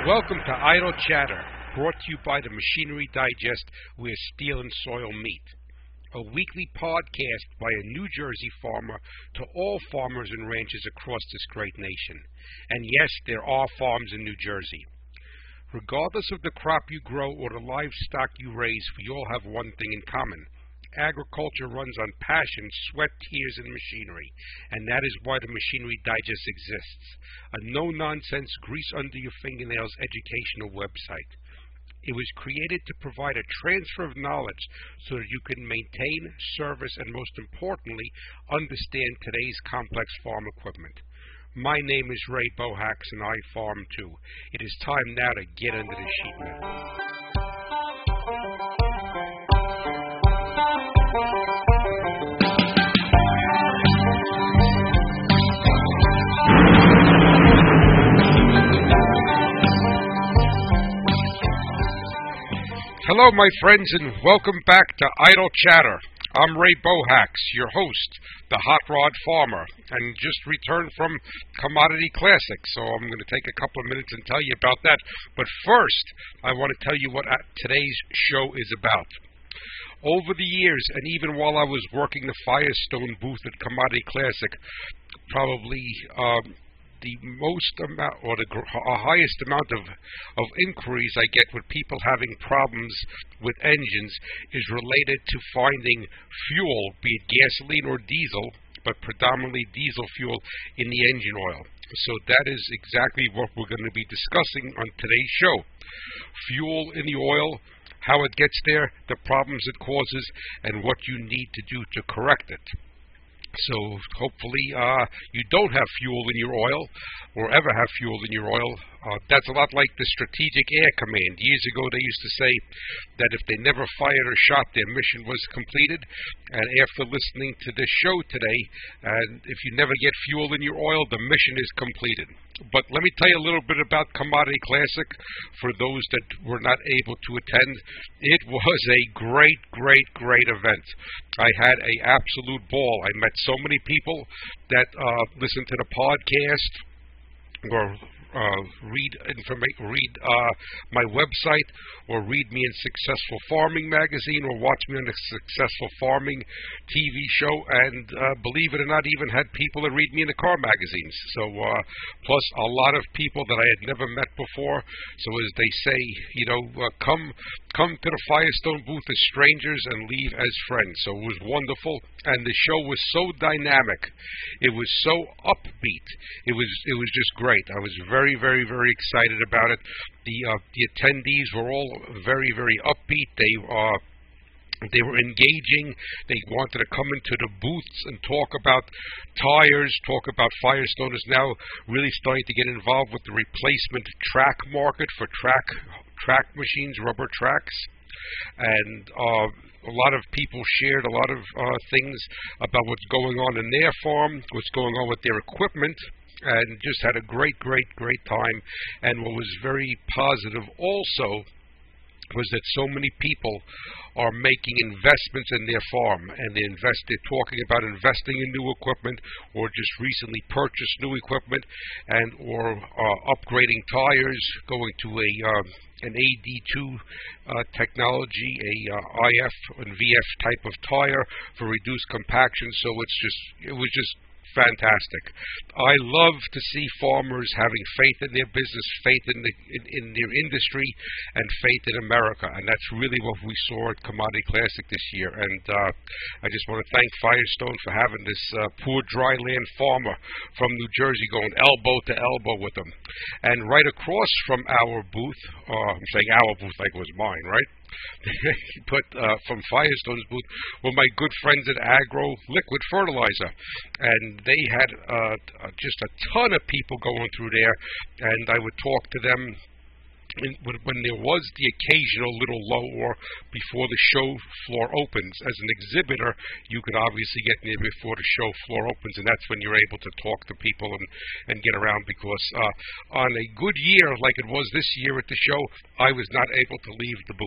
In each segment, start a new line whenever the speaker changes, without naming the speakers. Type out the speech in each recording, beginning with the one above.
Welcome to Idle Chatter, brought to you by the Machinery Digest, where steel and soil meet. A weekly podcast by a New Jersey farmer to all farmers and ranchers across this great nation. And yes, there are farms in New Jersey. Regardless of the crop you grow or the livestock you raise, we all have one thing in common. Agriculture runs on passion, sweat, tears, and machinery, and that is why the Machinery Digest exists, a no-nonsense, grease-under-your-fingernails educational website. It was created to provide a transfer of knowledge so that you can maintain, service, and most importantly, understand today's complex farm equipment. My name is Ray Bohax, and I farm too. It is time now to get under the sheet metal. Hello, my friends, and welcome back to Idle Chatter. I'm Ray Bohax, your host, the Hot Rod Farmer, and just returned from Commodity Classic, so I'm going to take a couple of minutes and tell you about that. But first, I want to tell you what today's show is about. Over the years, and even while I was working the Firestone booth at Commodity Classic, probably the most amount, or the highest amount of inquiries I get with people having problems with engines is related to finding fuel, be it gasoline or diesel, but predominantly diesel fuel in the engine oil. So that is exactly what we're going to be discussing on today's show. Fuel in the oil, how it gets there, the problems it causes, and what you need to do to correct it. So hopefully you don't have fuel in your oil, or ever have fuel in your oil. That's a lot like the Strategic Air Command. Years ago they used to say that if they never fired or shot, their mission was completed. And after listening to this show today, and if you never get fuel in your oil, the mission is completed. But let me tell you a little bit about Commodity Classic for those that were not able to attend. It was a great event. I had an absolute ball. I met so many people that listen to the podcast or read my website, or read me in Successful Farming magazine, or watch me on the Successful Farming TV show, and believe it or not, even had people that read me in the car magazines. So plus a lot of people that I had never met before. So as they say, come to the Firestone booth as strangers and leave as friends. So it was wonderful, and the show was so dynamic. It was so upbeat. It was just great. I was very excited about it. The attendees were all very upbeat. They were engaging. They wanted to come into the booths and talk about tires, talk about Firestone is now really starting to get involved with the replacement track market for track machines, rubber tracks. And a lot of people shared a lot of things about what's going on in their farm, what's going on with their equipment, and just had a great time. And what was very positive also was that so many people are making investments in their farm, and they're talking about investing in new equipment, or just recently purchased new equipment, and or upgrading tires, going to an AD2 technology, a IF and VF type of tire for reduced compaction. So it was just fantastic. I love to see farmers having faith in their business, faith in their industry, and faith in America, and that's really what we saw at Commodity Classic this year. And I just want to thank Firestone for having this poor dry land farmer from New Jersey going elbow to elbow with them. And right across from our booth, I'm saying our booth like it was mine, right? But from Firestone's booth were my good friends at Agro Liquid Fertilizer, and they had just a ton of people going through there, and I would talk to them when there was the occasional little low or before the show floor opens. As an exhibitor, you could obviously get there before the show floor opens, and that's when you're able to talk to people and get around, because on a good year like it was this year at the show, I was not able to leave the booth.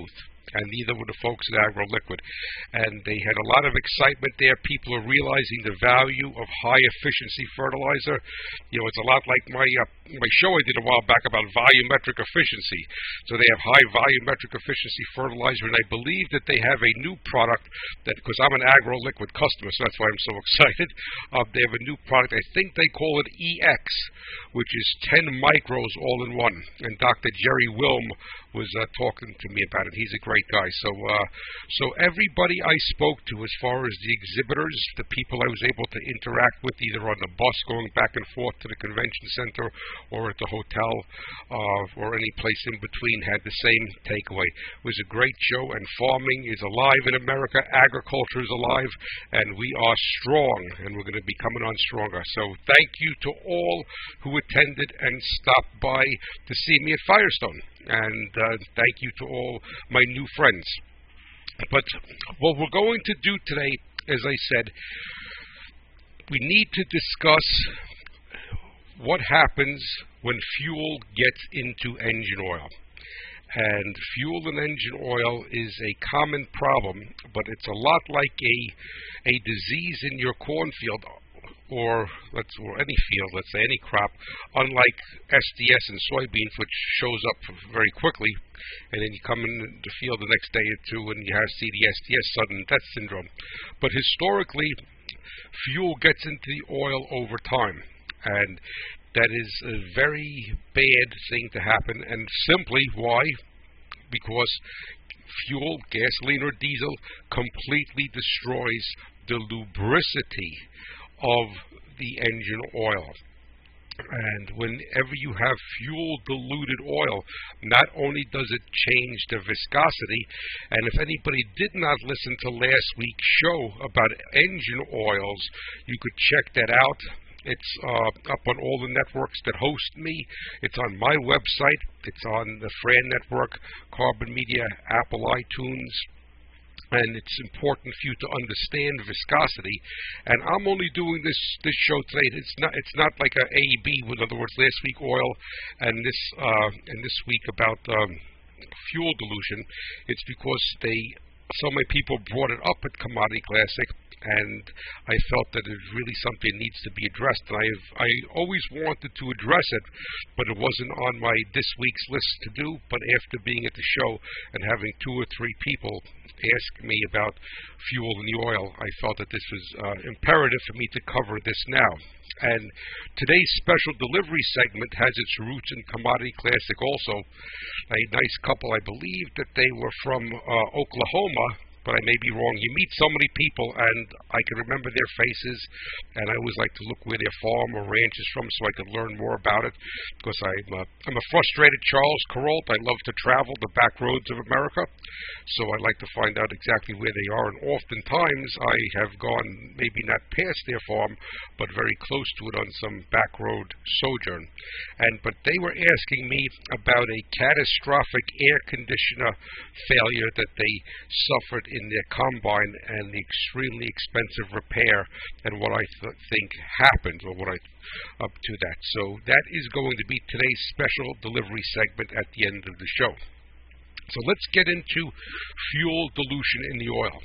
and neither were the folks at AgroLiquid. And they had a lot of excitement there. People are realizing the value of high-efficiency fertilizer. You know, it's a lot like my show I did a while back about volumetric efficiency. So they have high volumetric efficiency fertilizer, and I believe that they have a new product that, because I'm an AgroLiquid customer, so that's why I'm so excited. They have a new product. I think they call it EX, which is 10 micros all in one. And Dr. Jerry Wilm was talking to me about it. He's a great guy. So everybody I spoke to, as far as the exhibitors, the people I was able to interact with, either on the bus going back and forth to the convention center or at the hotel or any place in between, had the same takeaway. It was a great show, and farming is alive in America. Agriculture is alive, and we are strong, and we're going to be coming on stronger. So thank you to all who attended and stopped by to see me at Firestone. And thank you to all my new friends. But what we're going to do today, as I said, we need to discuss what happens when fuel gets into engine oil. And fuel and engine oil is a common problem, but it's a lot like a disease in your cornfield, or any field, let's say any crop, unlike SDS and soybeans, which shows up very quickly, and then you come in the field the next day or two and you see the SDS, sudden death syndrome. But historically, fuel gets into the oil over time, and that is a very bad thing to happen. And simply why? Because fuel, gasoline or diesel, completely destroys the lubricity of the engine oil. And whenever you have fuel-diluted oil, not only does it change the viscosity, and if anybody did not listen to last week's show about engine oils, you could check that out. It's up on all the networks that host me. It's on my website. It's on the Fran Network, Carbon Media, Apple iTunes. And it's important for you to understand viscosity. And I'm only doing this show today. It's not like a A/B. In other words, last week oil, and this week about fuel dilution. It's because so many people brought it up at Commodity Classic, and I felt that it's really something that needs to be addressed. And I always wanted to address it, but it wasn't on my this week's list to do. But after being at the show and having 2 or 3 people ask me about fuel in the oil, I felt that this was imperative for me to cover this now. And today's special delivery segment has its roots in Commodity Classic also. A nice couple, I believe that they were from Oklahoma, but I may be wrong. You meet so many people, and I can remember their faces, and I always like to look where their farm or ranch is from so I can learn more about it, because I'm a frustrated Charles Kuralt. I love to travel the back roads of America, so I like to find out exactly where they are, and oftentimes I have gone maybe not past their farm, but very close to it on some back road sojourn. But they were asking me about a catastrophic air conditioner failure that they suffered in their combine, and the extremely expensive repair, and what I think happened, or what I up to that. So that is going to be today's special delivery segment at the end of the show. So let's get into fuel dilution in the oil.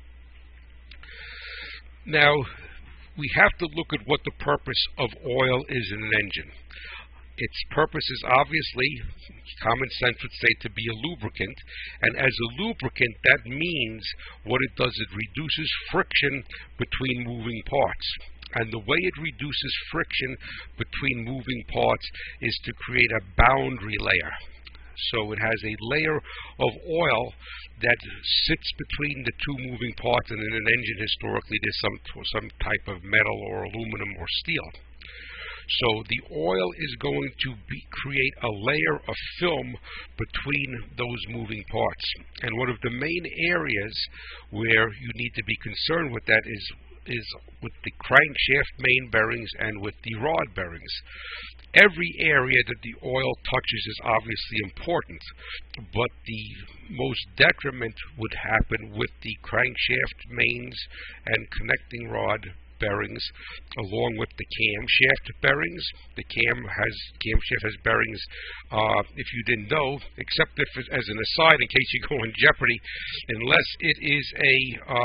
Now, we have to look at what the purpose of oil is in an engine. Its purpose is obviously, common sense would say, to be a lubricant. And as a lubricant, that means what it does, it reduces friction between moving parts. And the way it reduces friction between moving parts is to create a boundary layer. So it has a layer of oil that sits between the 2 moving parts, and in an engine historically there's some type of metal or aluminum or steel. So the oil is going to create a layer of film between those moving parts. And one of the main areas where you need to be concerned with that is with the crankshaft main bearings and with the rod bearings. Every area that the oil touches is obviously important, but the most detriment would happen with the crankshaft mains and connecting rod bearings along with the camshaft bearings. The camshaft has bearings, if you didn't know, except if, as an aside, in case you go in jeopardy, unless it is a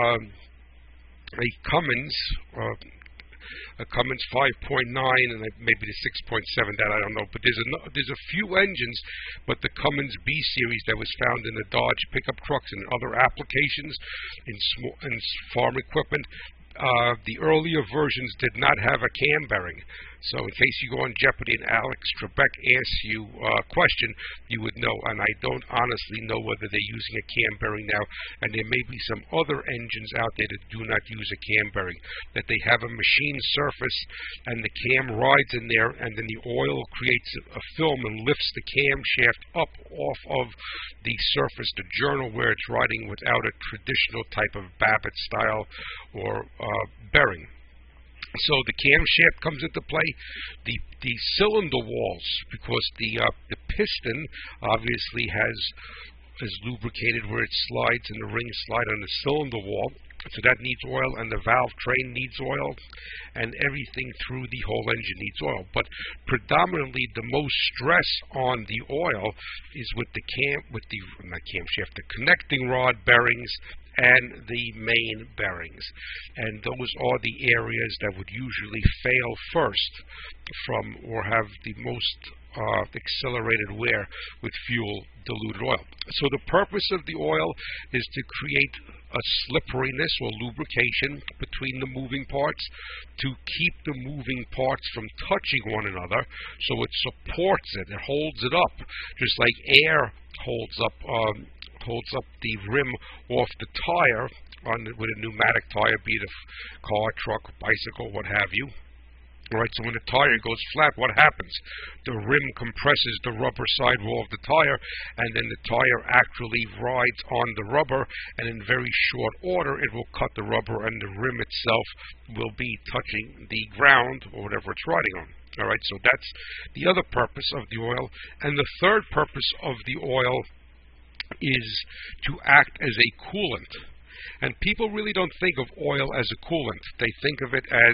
Cummins, a Cummins 5.9 and maybe the 6.7, that I don't know, but there's a few engines, but the Cummins B series that was found in the Dodge pickup trucks and other applications in farm equipment, the earlier versions did not have a cam bearing. So in case you go on Jeopardy and Alex Trebek asks you a question, you would know. And I don't honestly know whether they're using a cam bearing now. And there may be some other engines out there that do not use a cam bearing, that they have a machine surface and the cam rides in there, and then the oil creates a film and lifts the camshaft up off of the surface, the journal where it's riding, without a traditional type of Babbitt style or bearing. So the camshaft comes into play. The cylinder walls, because the piston obviously is lubricated where it slides, and the rings slide on the cylinder wall. So that needs oil, and the valve train needs oil, and everything through the whole engine needs oil. But predominantly, the most stress on the oil is with the connecting rod bearings and the main bearings, and those are the areas that would usually fail first or have the most accelerated wear with fuel diluted oil. So the purpose of the oil is to create a slipperiness or lubrication between the moving parts, to keep the moving parts from touching one another, so it supports it, it holds it up, just like air holds up the rim off the tire with a pneumatic tire, be it a car, truck, bicycle, what have you. Alright, so when the tire goes flat, what happens? The rim compresses the rubber sidewall of the tire, and then the tire actually rides on the rubber, and in very short order it will cut the rubber, and the rim itself will be touching the ground or whatever it's riding on. Alright, so that's the other purpose of the oil. And the third purpose of the oil is to act as a coolant. And people really don't think of oil as a coolant. They think of it as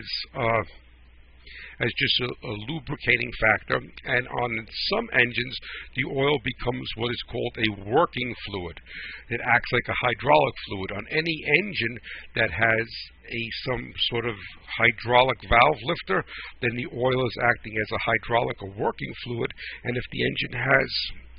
just a lubricating factor, and on some engines the oil becomes what is called a working fluid. It acts like a hydraulic fluid. On any engine that has some sort of hydraulic valve lifter, then the oil is acting as a hydraulic or working fluid. And if the engine has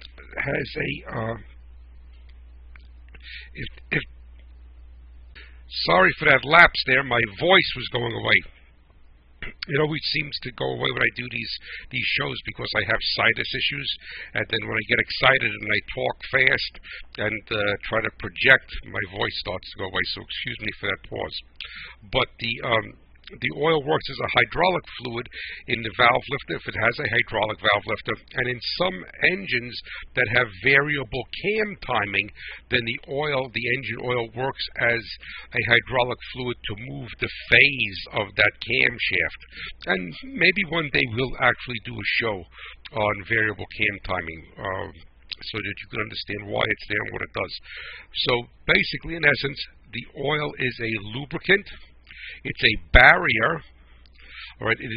sorry for that lapse there, my voice was going away. It always seems to go away when I do these shows, because I have sinus issues, and then when I get excited and I talk fast and try to project, my voice starts to go away, so excuse me for that pause. But the oil works as a hydraulic fluid in the valve lifter, if it has a hydraulic valve lifter, and in some engines that have variable cam timing, then the engine oil works as a hydraulic fluid to move the phase of that camshaft. And maybe one day we'll actually do a show on variable cam timing, so that you can understand why it's there and what it does. So basically, in essence, the oil is a lubricant. It's a barrier, all right. It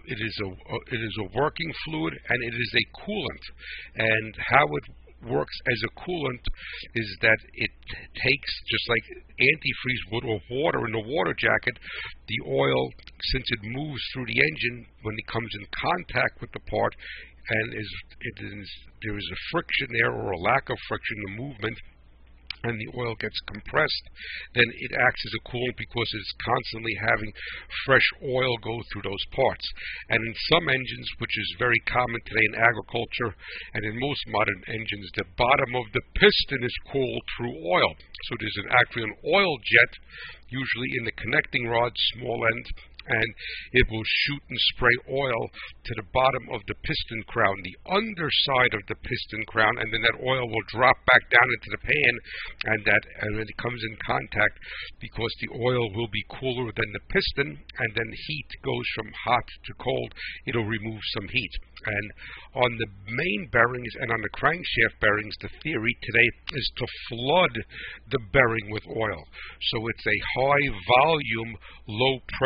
is a working fluid, and it is a coolant. And how it works as a coolant is that it takes, just like antifreeze would or water in the water jacket, the oil, since it moves through the engine, when it comes in contact with the part, and there is a friction there or a lack of friction, the movement, and the oil gets compressed, then it acts as a coolant because it's constantly having fresh oil go through those parts. And in some engines, which is very common today in agriculture and in most modern engines, the bottom of the piston is cooled through oil. So there's actually an oil jet, usually in the connecting rod, small end, and it will shoot and spray oil to the bottom of the piston crown, the underside of the piston crown, and then that oil will drop back down into the pan, and when it comes in contact, because the oil will be cooler than the piston, and then heat goes from hot to cold, it'll remove some heat. And on the main bearings and on the crankshaft bearings, the theory today is to flood the bearing with oil. So it's a high volume, low pressure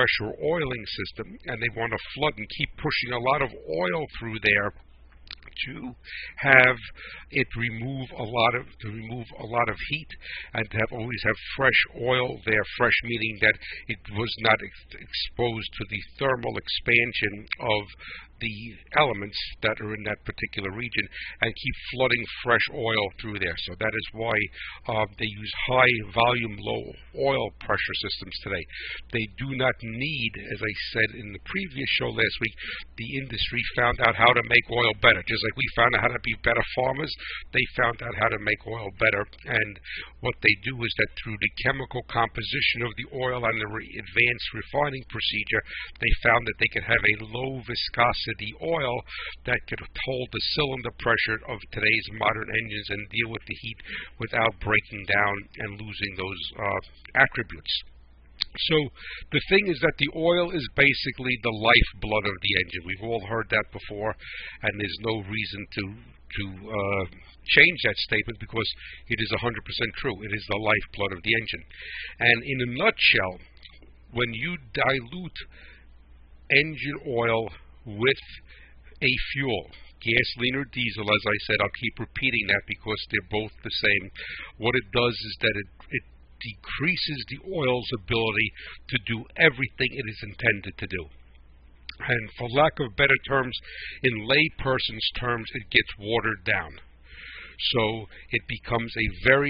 oiling system, and they want to flood and keep pushing a lot of oil through there to have it remove a lot of heat, and to always have fresh oil there. Fresh meaning that it was not exposed to the thermal expansion of the elements that are in that particular region, and keep flooding fresh oil through there. So that is why they use high volume, low oil pressure systems today. They do not need, as I said in the previous show last week, the industry found out how to make oil better. Just like we found out how to be better farmers, they found out how to make oil better. And what they do is that through the chemical composition of the oil and the advanced refining procedure, they found that they could have a low viscosity oil that could hold the cylinder pressure of today's modern engines and deal with the heat without breaking down and losing those attributes. So the thing is that the oil is basically the lifeblood of the engine. We've all heard that before, and there's no reason to change that statement, because it is 100% true. It is the lifeblood of the engine. And in a nutshell, when you dilute engine oil with a fuel, gasoline or diesel, as I said, I'll keep repeating that because they're both the same. What it does is that it decreases the oil's ability to do everything it is intended to do. And for lack of better terms, in layperson's terms, it gets watered down. So it becomes from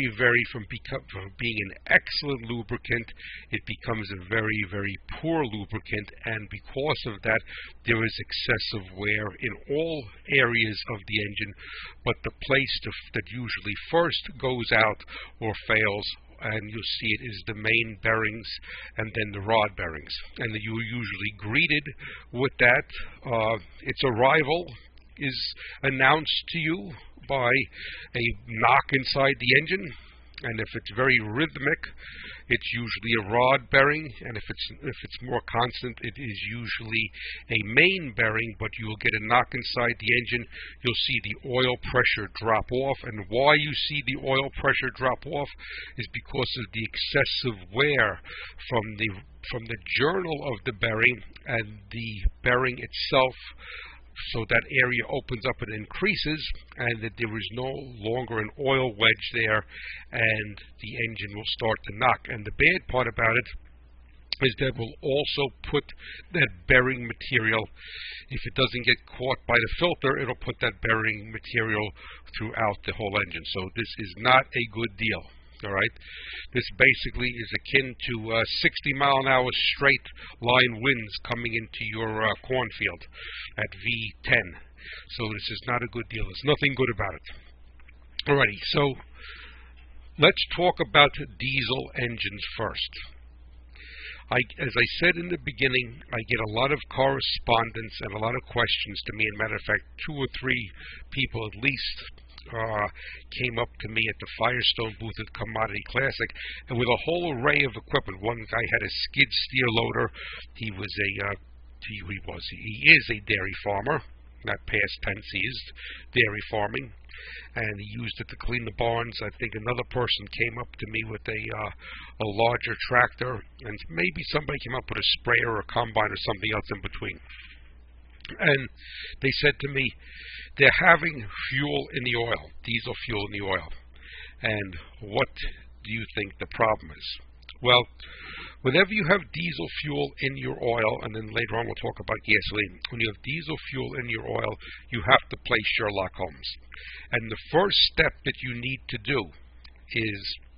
being an excellent lubricant, it becomes a very, very poor lubricant, and because of that, there is excessive wear in all areas of the engine, but the place that usually first goes out or fails, and you'll see it, is the main bearings and then the rod bearings. And you're usually greeted with that. Its arrival is announced to you by a knock inside the engine, and if it's very rhythmic, it's usually a rod bearing, and if it's more constant, it is usually a main bearing, but you'll get a knock inside the engine. You'll see the oil pressure drop off, and why you see the oil pressure drop off is because of the excessive wear from the journal of the bearing and the bearing itself. So that area opens up and increases, and that there is no longer an oil wedge there, and the engine will start to knock. And the bad part about it is that will also put that bearing material, if it doesn't get caught by the filter, it'll put that bearing material throughout the whole engine. So this is not a good deal. All right, this basically is akin to 60-mile-an-hour straight line winds coming into your cornfield at V10. So this is not a good deal. There's nothing good about it. Alrighty, so let's talk about diesel engines first. As I said in the beginning, I get a lot of correspondence and a lot of questions to me. As a matter of fact, 2 or 3 people at least came up to me at the Firestone booth at Commodity Classic, and with a whole array of equipment. One guy had a skid steer loader. He is a dairy farmer, not past tense. He is dairy farming, and he used it to clean the barns. I think another person came up to me with a larger tractor, and maybe somebody came up with a sprayer or a combine or something else in between. And they said to me, they're having fuel in the oil, diesel fuel in the oil. And what do you think the problem is? Well, whenever you have diesel fuel in your oil, and then later on we'll talk about gasoline, when you have diesel fuel in your oil, you have to play Sherlock Holmes. And the first step that you need to do is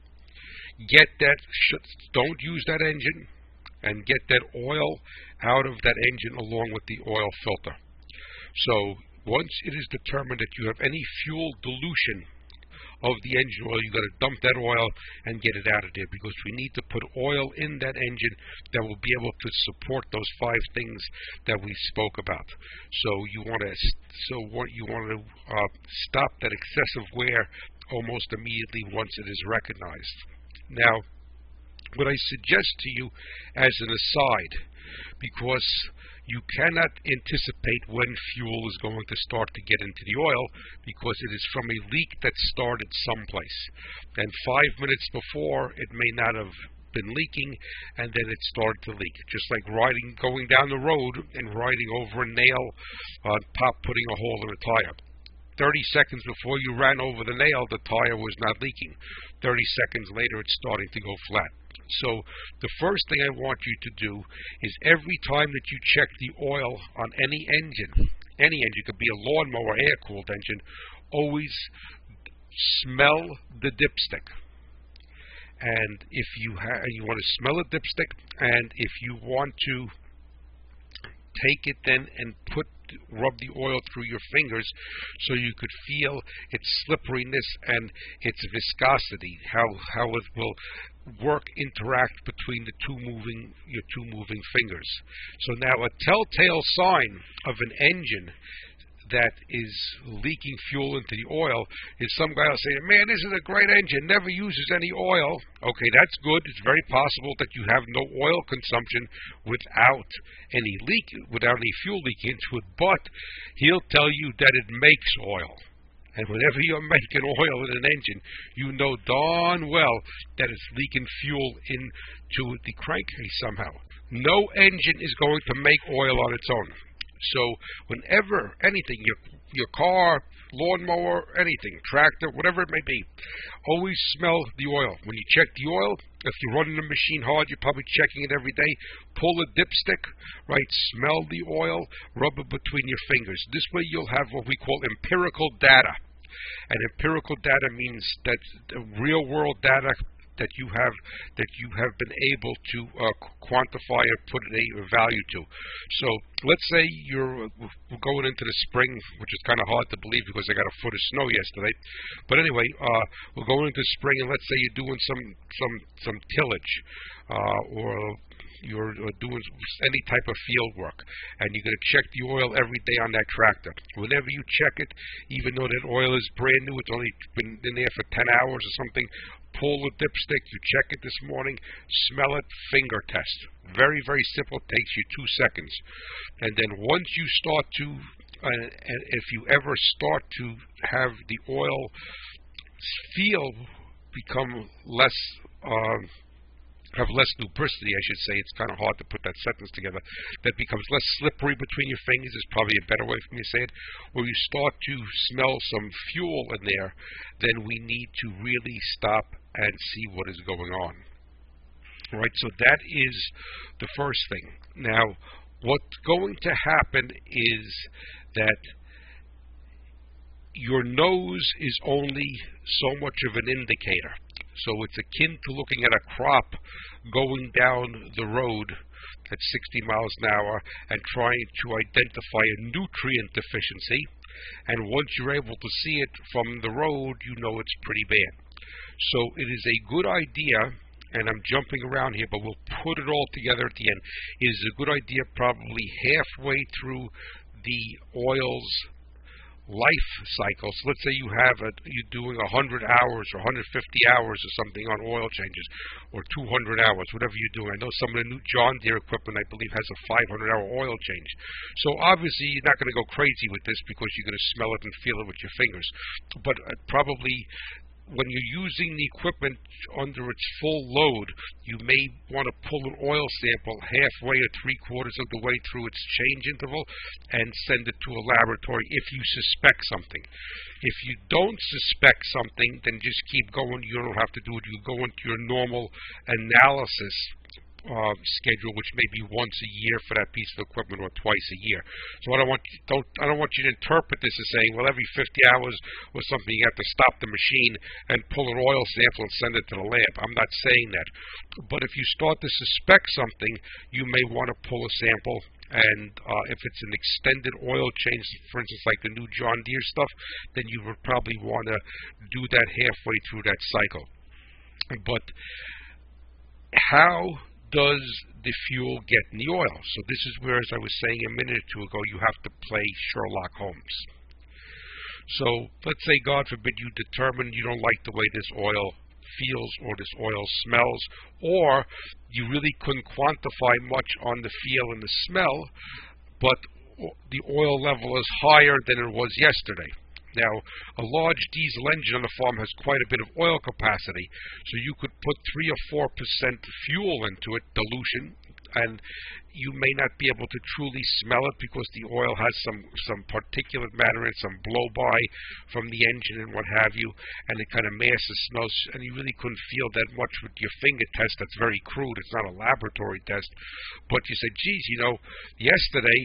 don't use that engine, and get that oil out of that engine along with the oil filter. So once it is determined that you have any fuel dilution of the engine oil, you've got to dump that oil and get it out of there, because we need to put oil in that engine that will be able to support those 5 things that we spoke about. So you want to stop that excessive wear almost immediately once it is recognized. Now, what I suggest to you as an aside, because you cannot anticipate when fuel is going to start to get into the oil, because it is from a leak that started someplace. And 5 minutes before, it may not have been leaking, and then it started to leak. Just like going down the road and riding over a nail on top, putting a hole in a tire. 30 seconds before you ran over the nail, the tire was not leaking. 30 seconds later, it's starting to go flat. So the first thing I want you to do is every time that you check the oil on any engine, could be a lawnmower, air-cooled engine, always smell the dipstick. And if you want to smell a dipstick, and if you want to take it then and rub the oil through your fingers so you could feel its slipperiness and its viscosity, how it will interact between your two moving fingers. So now a telltale sign of an engine that is leaking fuel into the oil is some guy will say, man, this is a great engine, never uses any oil. Okay, that's good. It's very possible that you have no oil consumption without any fuel leaking into it, but he'll tell you that it makes oil. And whenever you're making oil in an engine, you know darn well that it's leaking fuel into the crankcase somehow. No engine is going to make oil on its own. So whenever anything, your car, lawnmower, anything, tractor, whatever it may be, always smell the oil. When you check the oil, if you're running the machine hard, you're probably checking it every day. Pull a dipstick, right? Smell the oil, rub it between your fingers. This way you'll have what we call empirical data. And empirical data means that real world data that you have been able to quantify or put a value to. So let's say you're going into the spring, which is kind of hard to believe because I got a foot of snow yesterday. But anyway, we're going into spring, and let's say you're doing some tillage, or you're doing any type of field work, and you're going to check the oil every day on that tractor. Whenever you check it, even though that oil is brand new, it's only been in there for 10 hours or something, pull the dipstick, you check it this morning, smell it, finger test. Very, very simple, takes you 2 seconds. And then once you start to, and if you ever start to have the oil become less, have less lubricity, I should say. It's kind of hard to put that sentence together. That becomes less slippery between your fingers is probably a better way for me to say it. When you start to smell some fuel in there, then we need to really stop and see what is going on. All right, so that is the first thing. Now, what's going to happen is that your nose is only so much of an indicator. So it's akin to looking at a crop going down the road at 60 miles an hour and trying to identify a nutrient deficiency. And once you're able to see it from the road, you know it's pretty bad. So it is a good idea, and I'm jumping around here, but we'll put it all together at the end. It is a good idea probably halfway through the oil's life cycle. So let's say you're doing 100 hours or 150 hours or something on oil changes, or 200 hours, whatever you're doing. I know some of the new John Deere equipment, I believe, has a 500-hour oil change. So obviously you're not going to go crazy with this because you're going to smell it and feel it with your fingers. But probably when you're using the equipment under its full load, you may want to pull an oil sample halfway or 3/4 of the way through its change interval and send it to a laboratory if you suspect something. If you don't suspect something, then just keep going. You don't have to do it. You go into your normal analysis schedule, which may be once a year for that piece of equipment or twice a year. So I don't want you to interpret this as saying, well, every 50 hours or something you have to stop the machine and pull an oil sample and send it to the lab. I'm not saying that. But if you start to suspect something, you may want to pull a sample. And if it's an extended oil change, for instance, like the new John Deere stuff, then you would probably want to do that halfway through that cycle. But how does the fuel get in the oil? So this is where, as I was saying a minute or two ago, you have to play Sherlock Holmes. So let's say, God forbid, you determine you don't like the way this oil feels or this oil smells, or you really couldn't quantify much on the feel and the smell, but the oil level is higher than it was yesterday. Now, a large diesel engine on the farm has quite a bit of oil capacity, so you could put 3 or 4% fuel into it, dilution, and you may not be able to truly smell it because the oil has some particulate matter and some blow-by from the engine and what have you, and it kind of masks smells, and you really couldn't feel that much with your finger test. That's very crude. It's not a laboratory test. But you say, geez, yesterday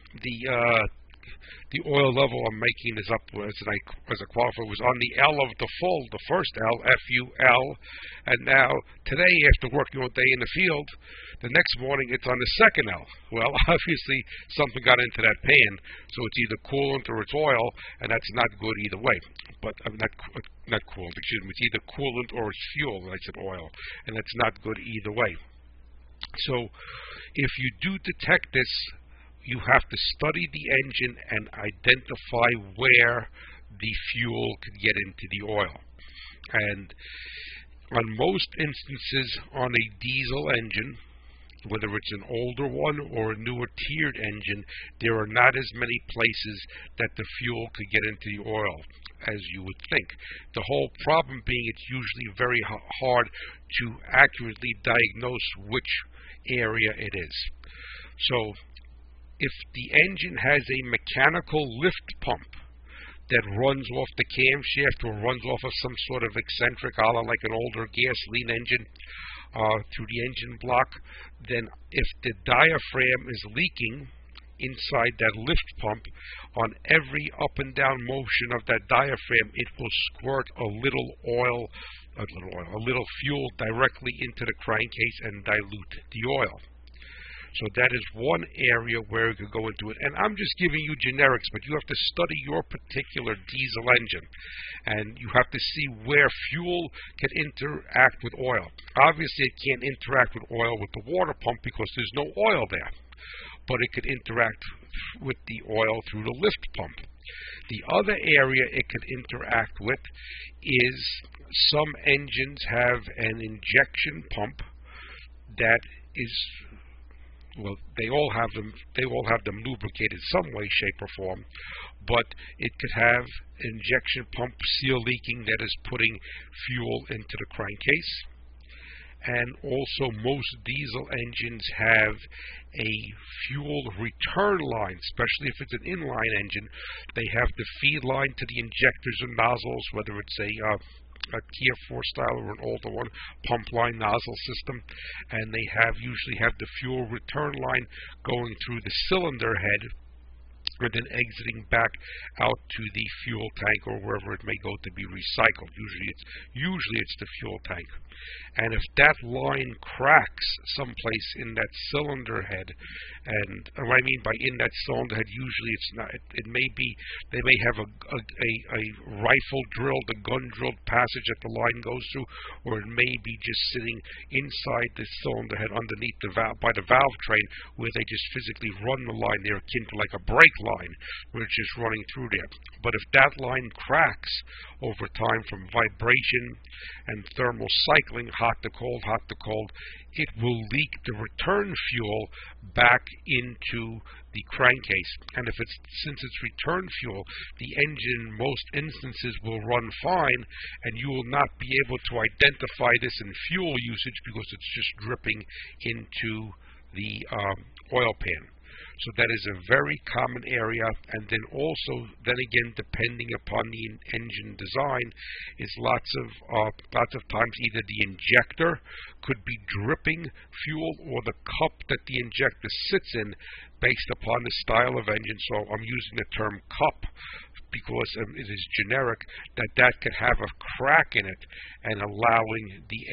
the oil level I'm making is up as a qualifier was on the L of the full, the first L, F-U-L, and now today after working all day in the field, the next morning it's on the second L. Well, obviously something got into that pan, so it's either coolant or it's oil, and that's not good either way. But not coolant, excuse me. It's either coolant or it's fuel. I said oil, and that's not good either way. So if you do detect this, you have to study the engine and identify where the fuel could get into the oil. And on most instances on a diesel engine, whether it's an older one or a newer tiered engine, there are not as many places that the fuel could get into the oil as you would think. The whole problem being it's usually very hard to accurately diagnose which area it is. So if the engine has a mechanical lift pump that runs off the camshaft or runs off of some sort of eccentric, like an older gasoline engine, through the engine block, then if the diaphragm is leaking inside that lift pump, on every up and down motion of that diaphragm, it will squirt a little fuel directly into the crankcase and dilute the oil. So that is one area where you could go into it. And I'm just giving you generics, but you have to study your particular diesel engine. And you have to see where fuel can interact with oil. Obviously, it can't interact with oil with the water pump because there's no oil there. But it could interact with the oil through the lift pump. The other area it could interact with is some engines have an injection pump that is... well, they all have them lubricated some way, shape, or form, but it could have an injection pump seal leaking that is putting fuel into the crankcase. And also most diesel engines have a fuel return line, especially if it's an inline engine. They have the feed line to the injectors and nozzles, whether it's a Tier 4 style or an older one, pump line nozzle system, and they usually have the fuel return line going through the cylinder head and then exiting back out to the fuel tank or wherever it may go to be recycled. Usually it's the fuel tank. And if that line cracks someplace in that cylinder head, and what I mean by in that cylinder head, usually it's not. It may be they may have a rifle drilled, a gun drilled passage that the line goes through, or it may be just sitting inside the cylinder head underneath the valve by the valve train, where they just physically run the line there, akin to like a brake line, where it's just running through there. But if that line cracks over time from vibration and thermal cycling, hot to cold, it will leak the return fuel back into the crankcase. And since it's return fuel, the engine in most instances will run fine, and you will not be able to identify this in fuel usage because it's just dripping into the oil pan. So that is a very common area. And then also, depending upon the engine design, is lots of times either the injector could be dripping fuel or the cup that the injector sits in, based upon the style of engine. So I'm using the term cup because it is generic, that could have a crack in it and allowing the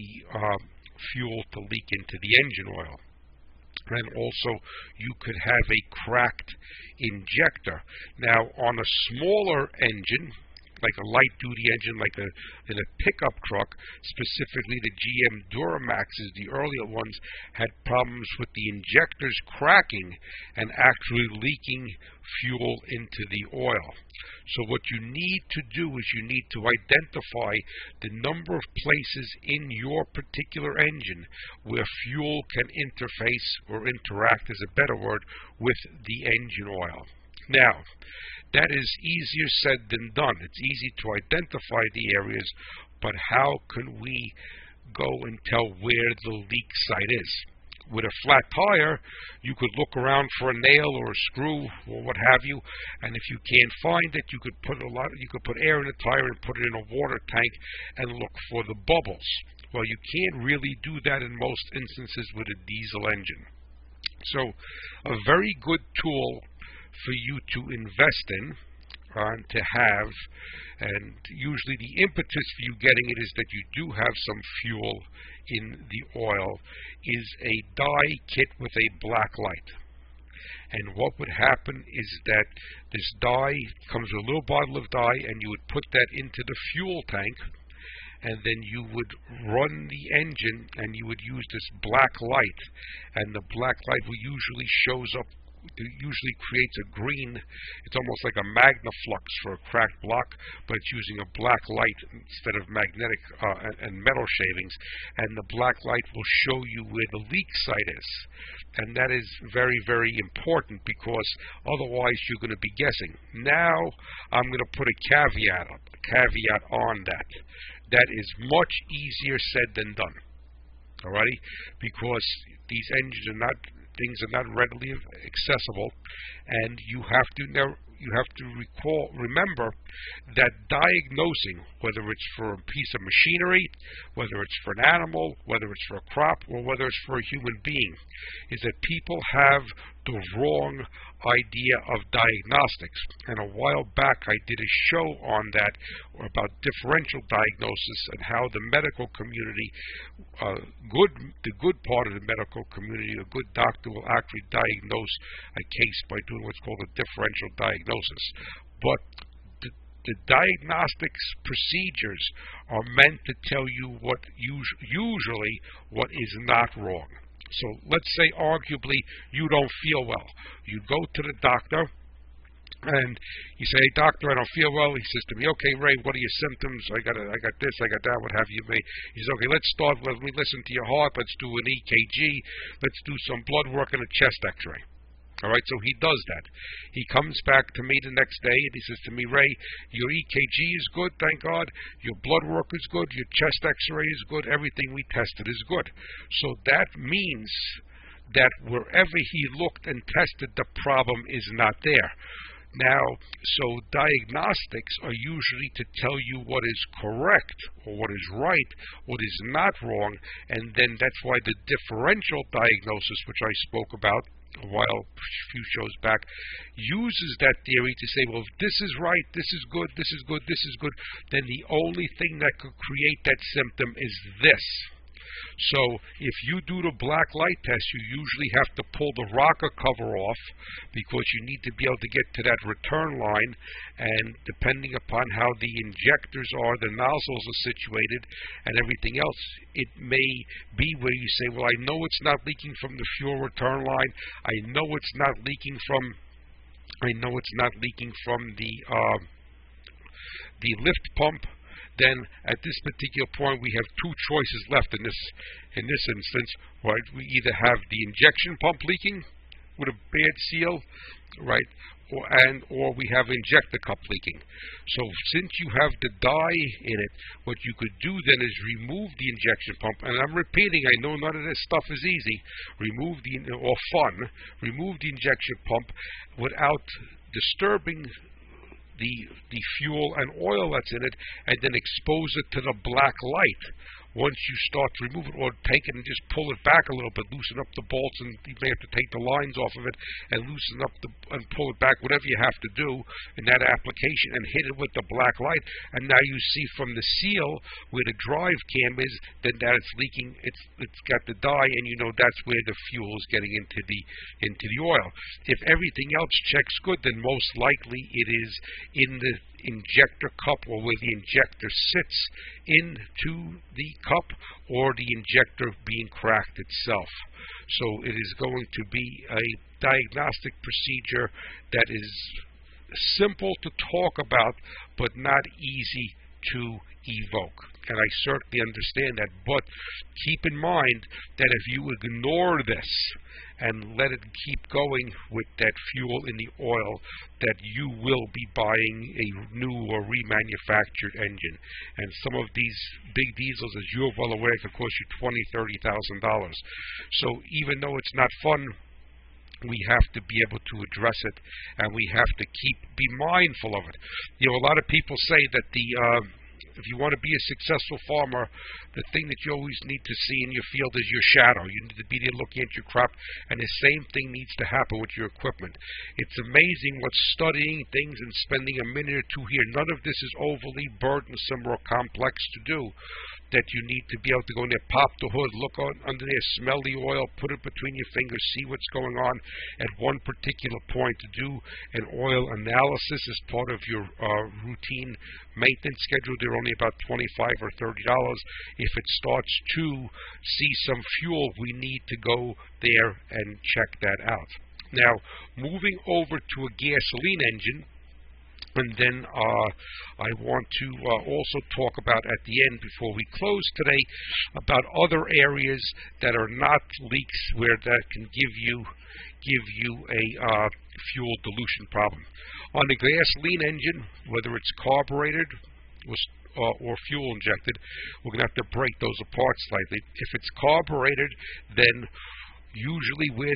fuel to leak into the engine oil. And also, you could have a cracked injector. Now, on a smaller engine, like a light-duty engine, like in a pickup truck, specifically the GM Duramaxes, the earlier ones, had problems with the injectors cracking and actually leaking fuel into the oil. So what you need to do is you need to identify the number of places in your particular engine where fuel can interface or interact, is a better word, with the engine oil. Now, That is easier said than done. It's easy to identify the areas, but how can we go and tell where the leak site is? With a flat tire, you could look around for a nail or a screw or what have you, and if you can't find it, you could put air in the tire and put it in a water tank and look for the bubbles. Well, you can't really do that in most instances with a diesel engine. So, a very good tool for you to invest in, to have, and usually the impetus for you getting it is that you do have some fuel in the oil, is a dye kit with a black light. And what would happen is that this dye comes with a little bottle of dye, and you would put that into the fuel tank, and then you would run the engine, and you would use this black light, and the black light usually shows up. It usually creates a green. It's almost like a magnaflux for a cracked block, but it's using a black light instead of magnetic and metal shavings, and the black light will show you where the leak site is. And that is very, very important, because otherwise you're going to be guessing. Now I'm going to put a caveat on that. That is much easier said than done. Alrighty? Because these engines are not, things are not readily accessible, and you have to remember that diagnosing, whether it's for a piece of machinery, whether it's for an animal, whether it's for a crop, or whether it's for a human being, is that people have the wrong idea of diagnostics. And a while back I did a show on that, about differential diagnosis, and how the medical community, the good part of the medical community, a good doctor will actually diagnose a case by doing what's called a differential diagnosis. But the diagnostics procedures are meant to tell you what usually what is not wrong. So let's say arguably you don't feel well. You go to the doctor and you say, "Hey, doctor, I don't feel well." He says to me, "Okay, Ray, what are your symptoms? I got this, I got that, what have you." He says, "Okay, let's start. Let me listen to your heart. Let's do an EKG. Let's do some blood work and a chest X-ray." All right, so he does that. He comes back to me the next day and he says to me, "Ray, your EKG is good, thank God. Your blood work is good. Your chest X-ray is good. Everything we tested is good." So that means that wherever he looked and tested, the problem is not there. Now, so diagnostics are usually to tell you what is correct, or what is right, what is not wrong, and then that's why the differential diagnosis, which I spoke about a few shows back, uses that theory to say, well, if this is right, this is good, this is good, this is good, then the only thing that could create that symptom is this. So if you do the black light test, you usually have to pull the rocker cover off, because you need to be able to get to that return line, and depending upon how the injectors are, the nozzles are situated, and everything else, it may be where you say, well, I know it's not leaking from the fuel return line, I know it's not leaking from the lift pump. Then at this particular point we have two choices left in this instance, right? We either have the injection pump leaking with a bad seal, right, or we have injector cup leaking. So since you have the dye in it, what you could do then is remove the injection pump, and I'm repeating, I know none of this stuff is easy, remove the injection pump without disturbing the fuel and oil that's in it, and then expose it to the black light. Once you start to remove it, or take it and just pull it back a little bit, loosen up the bolts, and you may have to take the lines off of it and loosen up and pull it back, whatever you have to do in that application, and hit it with the black light, and now you see from the seal where the drive cam is that it's leaking. It's got the dye, and you know that's where the fuel is getting into the oil. If everything else checks good, then most likely it is in the injector cup, or where the injector sits into the cup, or the injector being cracked itself. So it is going to be a diagnostic procedure that is simple to talk about, but not easy to evoke. And I certainly understand that, but keep in mind that if you ignore this and let it keep going with that fuel in the oil, that you will be buying a new or remanufactured engine. And some of these big diesels, as you're well aware, can cost you $20,000, $30,000. So even though it's not fun, we have to be able to address it, and we have to be mindful of it. You know, a lot of people say that if you want to be a successful farmer, the thing that you always need to see in your field is your shadow. You need to be there looking at your crop, and the same thing needs to happen with your equipment. It's amazing what studying things and spending a minute or two here, none of this is overly burdensome or complex to do, that you need to be able to go in there, pop the hood, look under there, smell the oil, put it between your fingers, see what's going on at one particular point, to do an oil analysis as part of your routine maintenance schedule. They're only about $25 or $30. If it starts to see some fuel, we need to go there and check that out. Now, moving over to a gasoline engine, and then I want to also talk about at the end, before we close today, about other areas that are not leaks where that can give you a fuel dilution problem. On the gasoline engine, whether it's carbureted or fuel injected, we're going to have to break those apart slightly. If it's carbureted, then usually where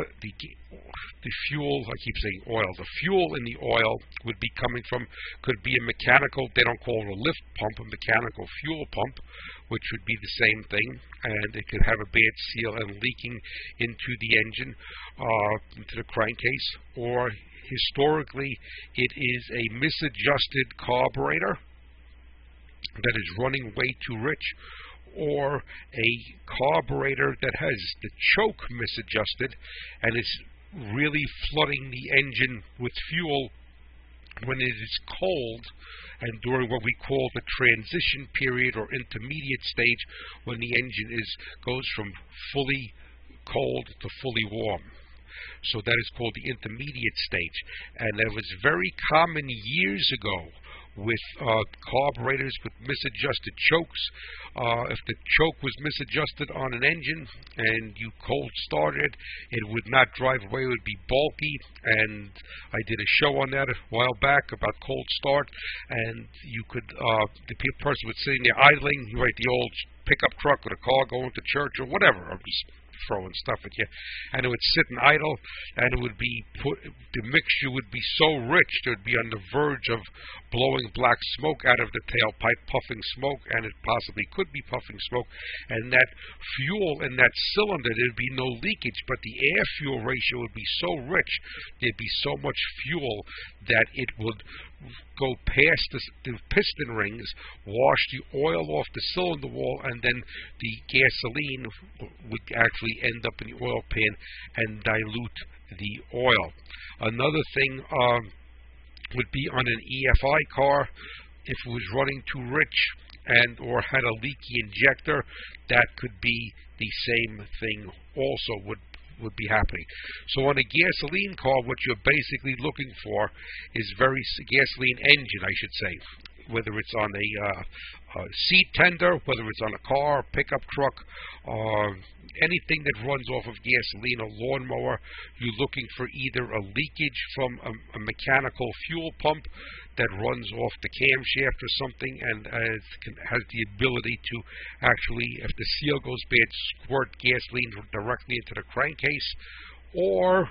the fuel, I keep saying oil, the fuel in the oil would be coming from, could be a mechanical, they don't call it a lift pump, a mechanical fuel pump, which would be the same thing, and it could have a bad seal and leaking into the engine, into the crankcase, or historically it is a misadjusted carburetor that is running way too rich, or a carburetor that has the choke misadjusted and is really flooding the engine with fuel when it is cold, and during what we call the transition period or intermediate stage, when the engine goes from fully cold to fully warm. So that is called the intermediate stage, and that was very common years ago with carburetors with misadjusted chokes. If the choke was misadjusted on an engine and you cold started, it would not drive away, it would be bulky, and I did a show on that a while back about cold start, and you could, the person was sitting there idling, right, the old pickup truck or the car going to church or whatever, or just throwing stuff at you, and it would sit and idle, and it would be the mixture would be so rich it would be on the verge of blowing black smoke out of the tailpipe, puffing smoke, and it possibly could be puffing smoke, and that fuel in that cylinder, there'd be no leakage, but the air-fuel ratio would be so rich, there'd be so much fuel that it would go past the piston rings, wash the oil off the cylinder wall, and then the gasoline would actually end up in the oil pan and dilute the oil. Another thing would be on an EFI car, if it was running too rich and or had a leaky injector, that could be the same thing also would be happening. So on a gasoline car, what you're basically looking for is gasoline engine, I should say, whether it's on a seat tender, whether it's on a car, pickup truck, anything that runs off of gasoline, a lawnmower, you're looking for either a leakage from a mechanical fuel pump that runs off the camshaft or something and has the ability to actually, if the seal goes bad, squirt gasoline directly into the crankcase, or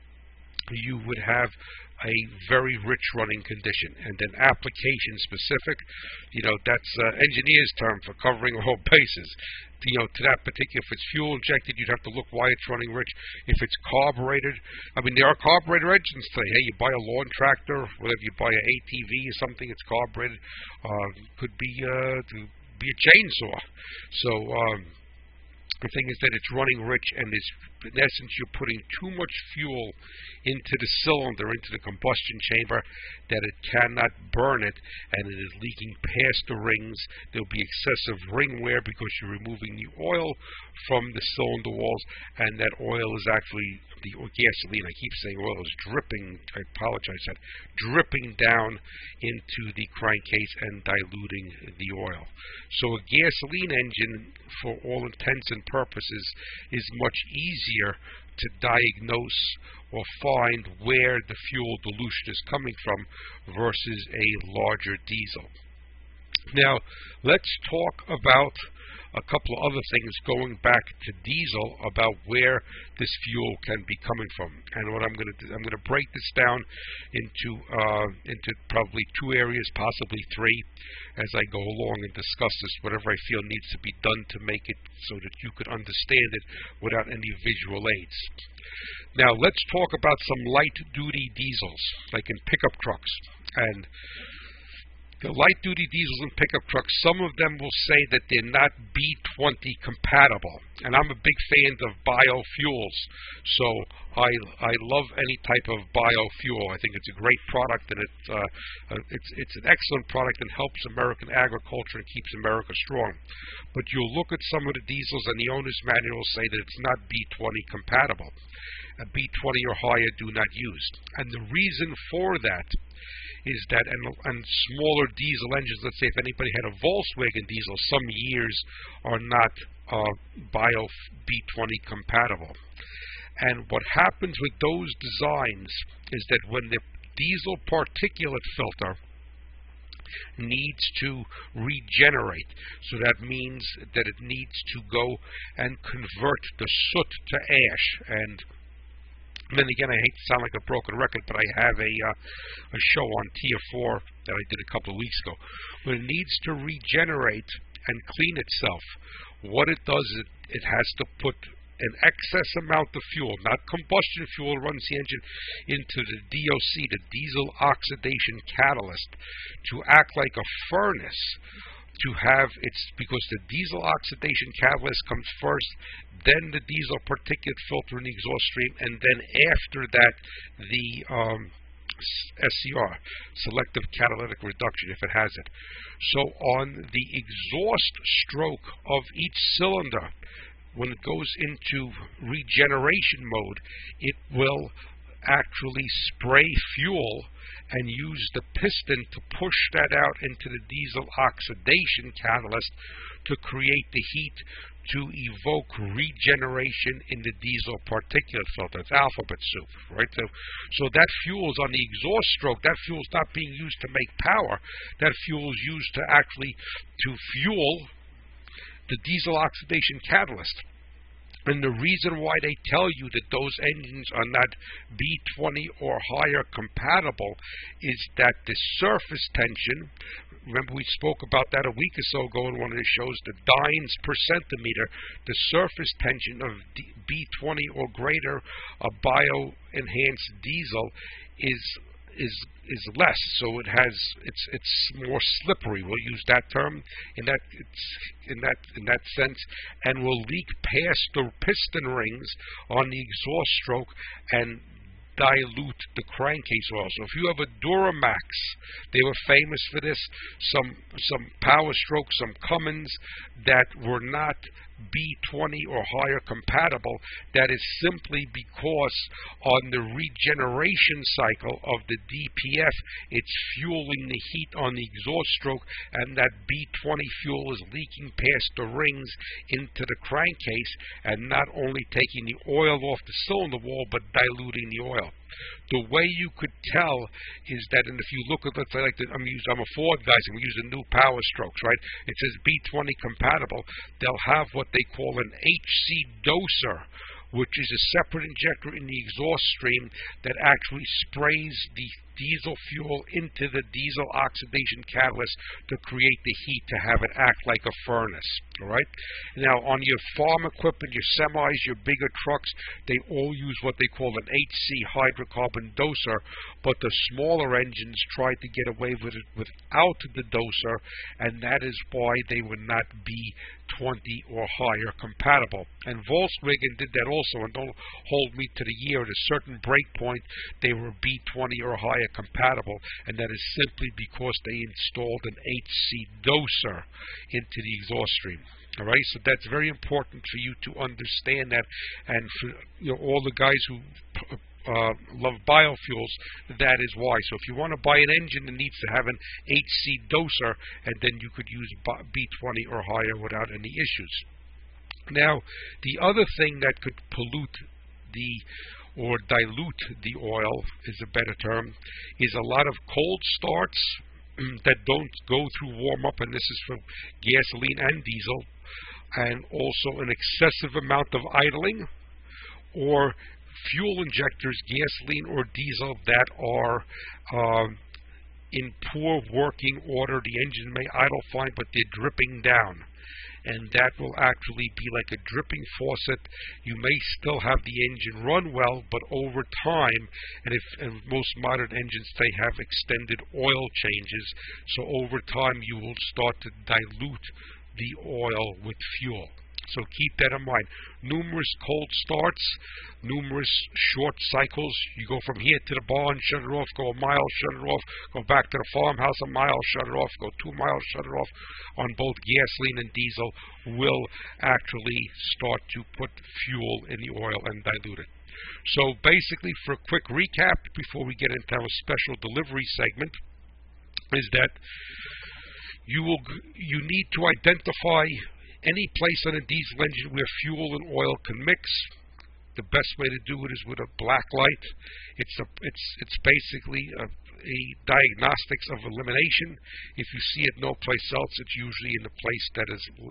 you would have a very rich running condition. And then application specific, that's engineer's term for covering all bases. To that particular, if it's fuel injected, you'd have to look why it's running rich. If it's carbureted, there are carburetor engines today. Hey, you buy a lawn tractor, whatever, you buy an ATV or something, it's carbureted. Could be a chainsaw. So the thing is that it's running rich, and in essence, you're putting too much fuel into the cylinder, into the combustion chamber, that it cannot burn it, and it is leaking past the rings. There'll be excessive ring wear because you're removing the oil from the cylinder walls, and that oil is actually, the gasoline, I keep saying oil, is dripping, I apologize, that dripping down into the crankcase and diluting the oil. So a gasoline engine, for all intents and purposes, is much easier to diagnose or find where the fuel dilution is coming from versus a larger diesel. Now, let's talk about a couple of other things going back to diesel about where this fuel can be coming from. And what I'm going to do, I'm going to break this down into probably two areas, possibly three, as I go along and discuss this, whatever I feel needs to be done to make it so that you could understand it without any visual aids. Now, let's talk about some light-duty diesels, like in pickup trucks. And the light-duty diesels and pickup trucks, some of them will say that they're not B20 compatible. And I'm a big fan of biofuels, so I love any type of biofuel. I think it's a great product, and it's an excellent product and helps American agriculture and keeps America strong. But you'll look at some of the diesels, and the owner's manual will say that it's not B20 compatible. A B20 or higher do not use. And the reason for that is that, and smaller diesel engines, let's say if anybody had a Volkswagen diesel, some years are not bio B20 compatible. And what happens with those designs is that when the diesel particulate filter needs to regenerate, so that means that it needs to go and convert the soot to ash. And then again, I hate to sound like a broken record, but I have a show on Tier 4 that I did a couple of weeks ago. When it needs to regenerate and clean itself, what it does is it has to put an excess amount of fuel, not combustion fuel, runs the engine, into the DOC, the diesel oxidation catalyst, to act like a furnace, to have its, because the diesel oxidation catalyst comes first, then the diesel particulate filter in the exhaust stream, and then after that the SCR, selective catalytic reduction, if it has it. So on the exhaust stroke of each cylinder, when it goes into regeneration mode, it will actually spray fuel and use the piston to push that out into the diesel oxidation catalyst to create the heat to evoke regeneration in the diesel particulate filter. It's alphabet soup, right? So that fuel is on the exhaust stroke. That fuel is not being used to make power. That fuel is used to actually to fuel the diesel oxidation catalyst. And the reason why they tell you that those engines are not B20 or higher compatible is that the surface tension, remember we spoke about that a week or so ago in one of the shows, the dynes per centimeter, the surface tension of B20 or greater, a bio-enhanced diesel is less, so it's more slippery. We'll use that term in that sense, and will leak past the piston rings on the exhaust stroke and dilute the crankcase oil. So if you have a Duramax, they were famous for this, some Power Stroke, some Cummins that were not B20 or higher compatible, that is simply because on the regeneration cycle of the DPF, it's fueling the heat on the exhaust stroke, and that B20 fuel is leaking past the rings into the crankcase, and not only taking the oil off the cylinder wall, but diluting the oil. The way you could tell is that, and if you look at, let's say, I'm a Ford guy, so we use the new Power Strokes, right? It says B20 compatible. They'll have what they call an HC doser, which is a separate injector in the exhaust stream that actually sprays the diesel fuel into the diesel oxidation catalyst to create the heat to have it act like a furnace. All right. Now, on your farm equipment, your semis, your bigger trucks, they all use what they call an HC hydrocarbon doser, but the smaller engines tried to get away with it without the doser, and that is why they would not be B20 or higher compatible. And Volkswagen did that also, and don't hold me to the year. At a certain break point, they were B20 or higher compatible, and that is simply because they installed an HC doser into the exhaust stream. All right, so that's very important for you to understand that, and for all the guys who love biofuels, that is why. So if you want to buy an engine that needs to have an HC doser, and then you could use B20 or higher without any issues. Now, the other thing that could pollute or dilute the oil is a better term, is a lot of cold starts that don't go through warm up, and this is for gasoline and diesel, and also an excessive amount of idling, or fuel injectors, gasoline or diesel, that are in poor working order. The engine may idle fine, but they're dripping down, and that will actually be like a dripping faucet. You may still have the engine run well, but over time, and most modern engines, they have extended oil changes, so over time you will start to dilute the oil with fuel. So keep that in mind. Numerous cold starts, numerous short cycles. You go from here to the barn, shut it off, go a mile, shut it off, go back to the farmhouse a mile, shut it off, go 2 miles, shut it off, on both gasoline and diesel, will actually start to put fuel in the oil and dilute it. So basically, for a quick recap before we get into our special delivery segment, is that you need to identify any place on a diesel engine where fuel and oil can mix. The best way to do it is with a black light. It's basically a diagnostics of elimination. If you see it no place else, it's usually in the place that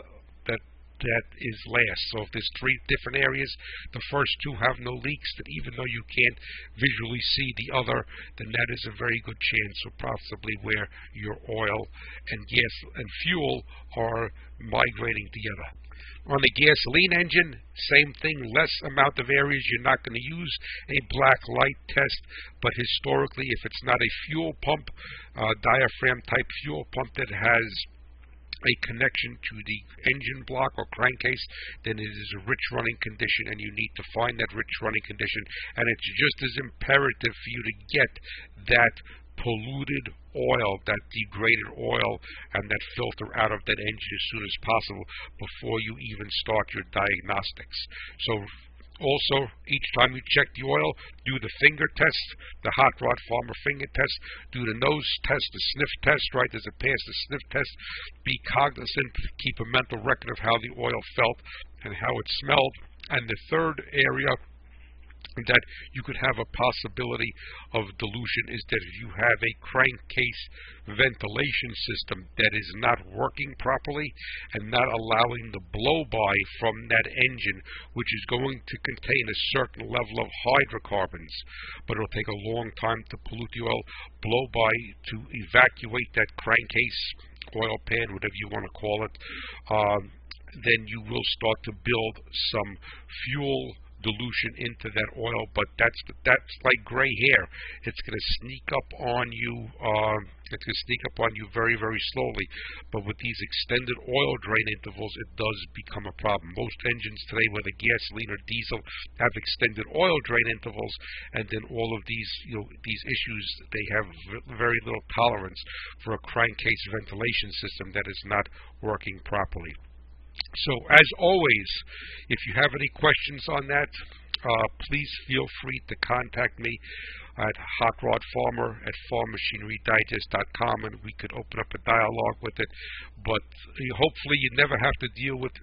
is last. So if there's 3 different areas, the first 2 have no leaks, then even though you can't visually see the other, then that is a very good chance of possibly where your oil and gas and fuel are migrating together. On the gasoline engine, same thing, less amount of areas. You're not going to use a black light test, but historically, if it's not a fuel pump, diaphragm type fuel pump that has a connection to the engine block or crankcase, then it is a rich running condition, and you need to find that rich running condition, and it's just as imperative for you to get that polluted oil, that degraded oil, and that filter out of that engine as soon as possible before you even start your diagnostics. So also, each time you check the oil, do the finger test, the Hot Rod Farmer finger test, do the nose test, the sniff test, right? Does it pass the sniff test? Be cognizant, keep a mental record of how the oil felt and how it smelled. And the third area that you could have a possibility of dilution is that if you have a crankcase ventilation system that is not working properly and not allowing the blow-by from that engine, which is going to contain a certain level of hydrocarbons, but it'll take a long time to pollute the oil, blow-by to evacuate that crankcase, oil pan, whatever you want to call it, then you will start to build some fuel dilution into that oil, but that's like gray hair. It's going to sneak up on you. It's going to sneak up on you very, very slowly. But with these extended oil drain intervals, it does become a problem. Most engines today, whether gasoline or diesel, have extended oil drain intervals, and then all of these, these issues, they have very little tolerance for a crankcase ventilation system that is not working properly. So, as always, if you have any questions on that, please feel free to contact me at Hot Rod Farmer at FarmMachineryDigest.com, and we could open up a dialogue with it. But hopefully, you never have to deal with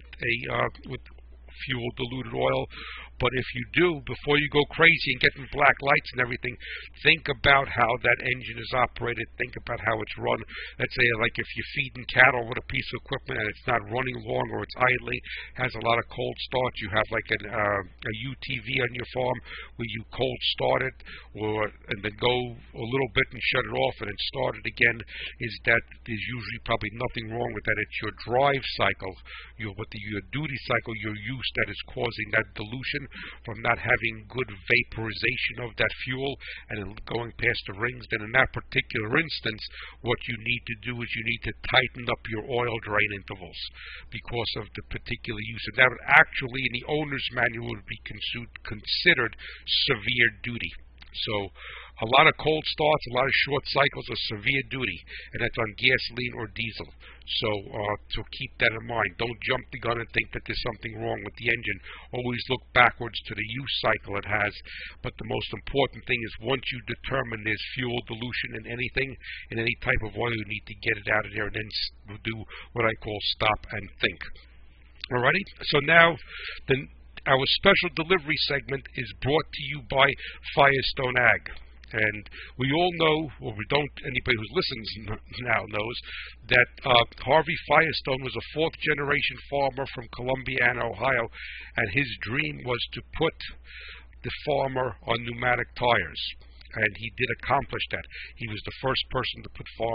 fuel diluted oil. But if you do, before you go crazy and getting black lights and everything, think about how that engine is operated. Think about how it's run. Let's say, like if you're feeding cattle with a piece of equipment and it's not running long or it's idling, has a lot of cold starts. You have like a UTV on your farm where you cold start it, and then go a little bit and shut it off and then start it again. Is that there's usually probably nothing wrong with that. It's your drive cycle, your duty cycle, your use that is causing that dilution from not having good vaporization of that fuel and going past the rings. Then in that particular instance, what you need to do is you need to tighten up your oil drain intervals because of the particular use. And that would actually, in the owner's manual, would be considered severe duty. So a lot of cold starts, a lot of short cycles are severe duty, and that's on gasoline or diesel. So keep that in mind. Don't jump the gun and think that there's something wrong with the engine. Always look backwards to the use cycle it has. But the most important thing is once you determine there's fuel dilution in anything, in any type of oil, you need to get it out of there and then do what I call stop and think. Alrighty? So now, Our special delivery segment is brought to you by Firestone Ag. And we all know, or we don't, anybody who listens now knows, that Harvey Firestone was a fourth-generation farmer from Columbiana, Ohio, and his dream was to put the farmer on pneumatic tires. And he did accomplish that. He was the first person to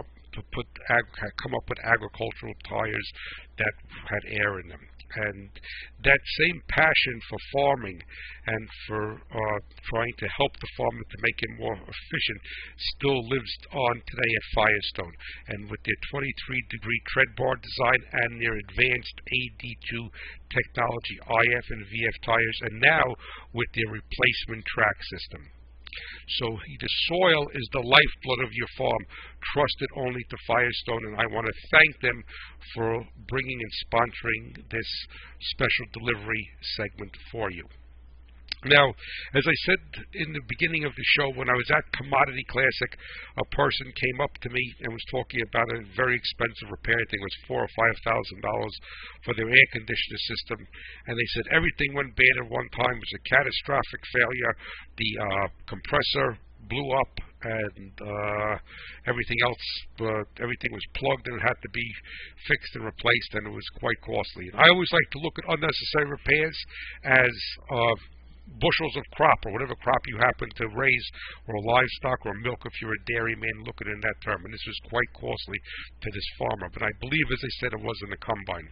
come up with agricultural tires that had air in them. And that same passion for farming and for trying to help the farmer to make it more efficient still lives on today at Firestone. And with their 23-degree tread bar design and their advanced AD2 technology, IF and VF tires, and now with their replacement track system. So the soil is the lifeblood of your farm, trusted only to Firestone, and I want to thank them for bringing and sponsoring this special delivery segment for you. Now, as I said in the beginning of the show, when I was at Commodity Classic, a person came up to me and was talking about a very expensive repair. I think it was $4,000 or $5,000 for their air conditioner system, and they said everything went bad at one time. It was a catastrophic failure. The compressor blew up, and everything else, everything was plugged and it had to be fixed and replaced, and it was quite costly. And I always like to look at unnecessary repairs as bushels of crop, or whatever crop you happen to raise, or livestock or milk if you're a dairyman, look at it in that term. And this was quite costly to this farmer, but I believe, as I said, it wasn't a combine.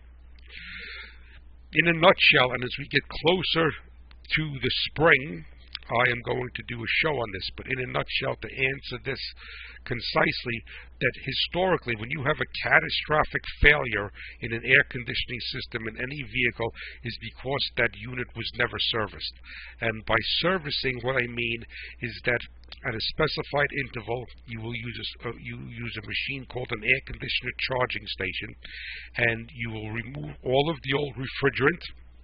In a nutshell, and as we get closer to the spring, I am going to do a show on this, but in a nutshell, to answer this concisely, that historically, when you have a catastrophic failure in an air conditioning system in any vehicle, is because that unit was never serviced. And by servicing, what I mean is that at a specified interval, you will use a machine called an air conditioner charging station, and you will remove all of the old refrigerant.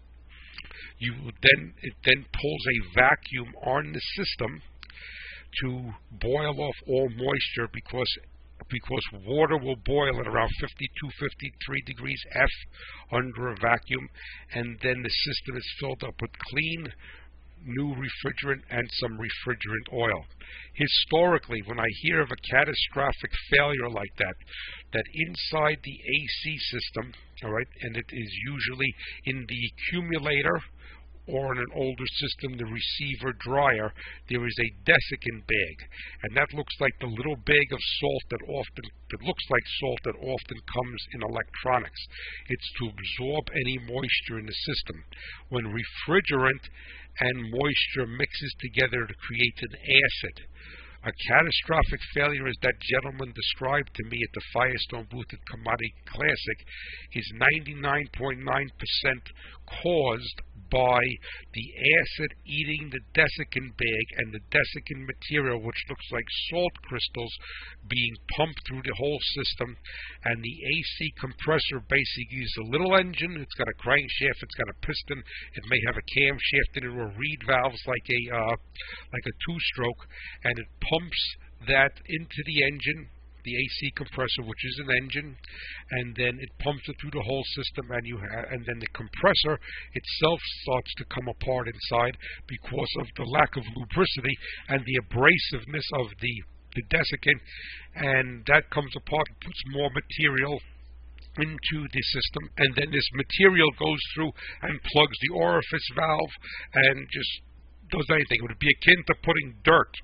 It then pulls a vacuum on the system to boil off all moisture, because water will boil at around 52-53 degrees F under a vacuum, and then the system is filled up with clean new refrigerant and some refrigerant oil. Historically, when I hear of a catastrophic failure like that inside the AC system, all right, and it is usually in the accumulator, or in an older system, the receiver dryer, there is a desiccant bag, and that looks like the little bag of salt that often comes in electronics. It's to absorb any moisture in the system. When refrigerant and moisture mixes together to create an acid, a catastrophic failure, as that gentleman described to me at the Firestone booth at Commodity Classic, is 99.9% caused by the acid eating the desiccant bag and the desiccant material, which looks like salt crystals, being pumped through the whole system. And the AC compressor basically is a little engine. It's got a crankshaft, it's got a piston, it may have a camshaft in it, or reed valves like a two-stroke, and it pumps that into the engine, the AC compressor, which is an engine, and then it pumps it through the whole system, and then the compressor itself starts to come apart inside because of the lack of lubricity and the abrasiveness of the desiccant, and that comes apart and puts more material into the system, and then this material goes through and plugs the orifice valve and just does anything. It would be akin to putting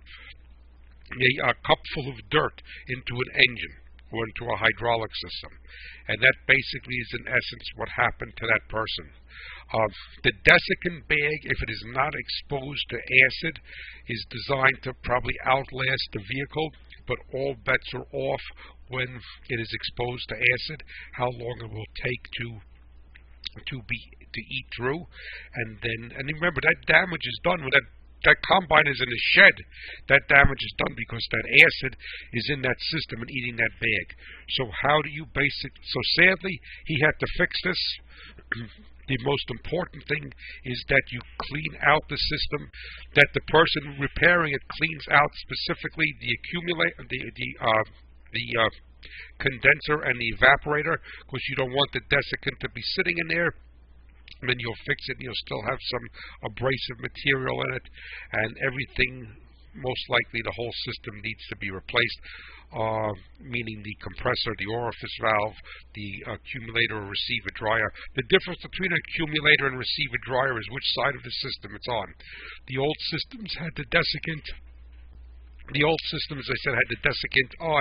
a cup full of dirt into an engine or into a hydraulic system. And that basically is, in essence, what happened to that person. The desiccant bag, if it is not exposed to acid, is designed to probably outlast the vehicle, but all bets are off when it is exposed to acid, how long it will take to eat through. And remember, that damage is done when that combine is in a shed. That damage is done because that acid is in that system and eating that bag. So so sadly, he had to fix this. The most important thing is that you clean out the system, that the person repairing it cleans out specifically the condenser and the evaporator, because you don't want the desiccant to be sitting in there and then you'll fix it and you'll still have some abrasive material in it, and everything, most likely the whole system needs to be replaced, meaning the compressor, the orifice valve, the accumulator or receiver dryer. The difference between an accumulator and receiver dryer is which side of the system it's on. The old systems had the desiccant. The old system, as I said, had the desiccant on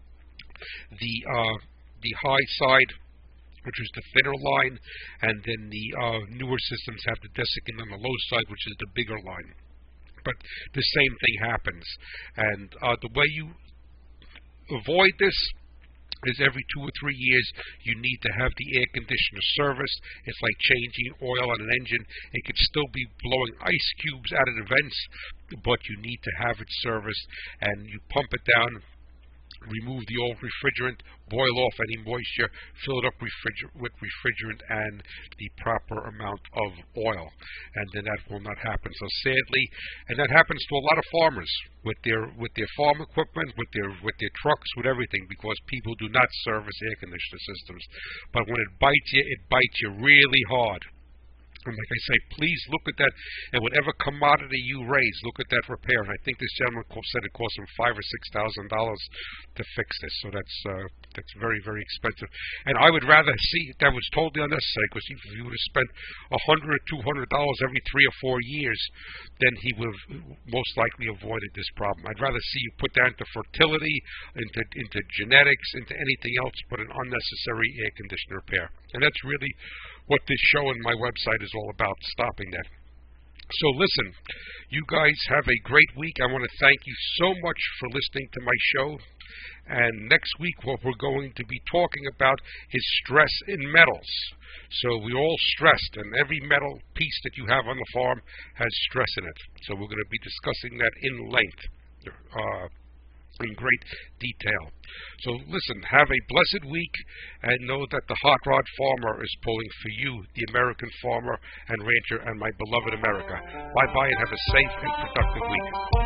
the high side, which is the thinner line, and then the newer systems have the desiccant on the low side, which is the bigger line. But the same thing happens, and the way you avoid this is every 2 or 3 years you need to have the air conditioner serviced. It's like changing oil on an engine. It could still be blowing ice cubes out of the vents, but you need to have it serviced, and you pump it down, remove the old refrigerant, boil off any moisture, fill it up with refrigerant and the proper amount of oil, and then that will not happen. So sadly, and that happens to a lot of farmers with their farm equipment, with their trucks, with everything, because people do not service air conditioner systems. But when it bites you really hard. And like I say, please look at that, and whatever commodity you raise, look at that repair. And I think this gentleman said it cost him $5,000 or $6,000 to fix this. So that's very, very expensive. And I would rather see that was totally unnecessary, because if you would have spent $100 or $200 every 3 or 4 years, then he would have most likely avoided this problem. I'd rather see you put that into fertility, into genetics, into anything else but an unnecessary air conditioner repair. And that's really what this show and my website is all about, stopping that. So listen, you guys have a great week. I want to thank you so much for listening to my show. And next week what we're going to be talking about is stress in metals. So we're all stressed, and every metal piece that you have on the farm has stress in it. So we're going to be discussing that in length, in great detail. So listen, have a blessed week, and know that the Hot Rod Farmer is pulling for you, the American farmer and rancher, and my beloved America. Bye-bye, and have a safe and productive week.